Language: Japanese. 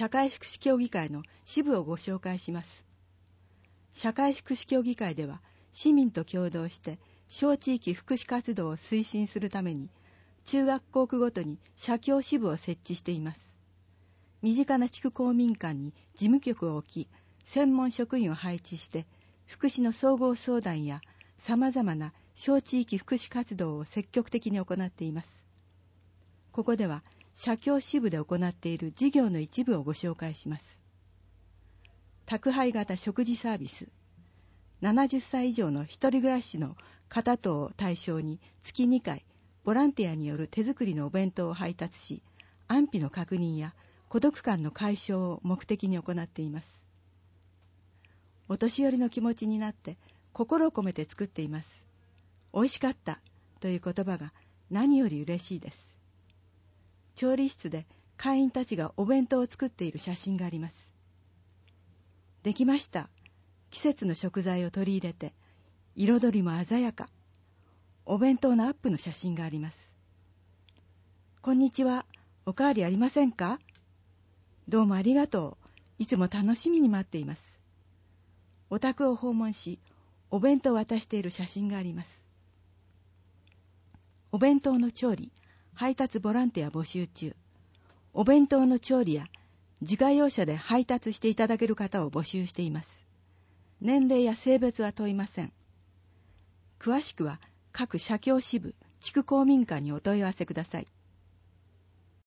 社会福祉協議会の支部をご紹介します。社会福祉協議会では、市民と共同して小地域福祉活動を推進するために、中学校区ごとに社協支部を設置しています。身近な地区公民館に事務局を置き、専門職員を配置して、福祉の総合相談や様々な小地域福祉活動を積極的に行っています。ここでは、社協支部で行っている事業の一部をご紹介します。宅配型食事サービス。70歳以上の一人暮らしの方等を対象に月2回、ボランティアによる手作りのお弁当を配達し、安否の確認や孤独感の解消を目的に行っています。お年寄りの気持ちになって心を込めて作っています。美味しかったという言葉が何より嬉しいです。調理室で会員たちがお弁当を作っている写真があります。できました。季節の食材を取り入れて、彩りも鮮やか。お弁当のアップの写真があります。こんにちは。おかわりありませんか？どうもありがとう。いつも楽しみに待っています。お宅を訪問し、お弁当を渡している写真があります。お弁当の調理、配達ボランティア募集中。お弁当の調理や自家用車で配達していただける方を募集しています。年齢や性別は問いません。詳しくは各社協支部、地区公民館にお問い合わせください。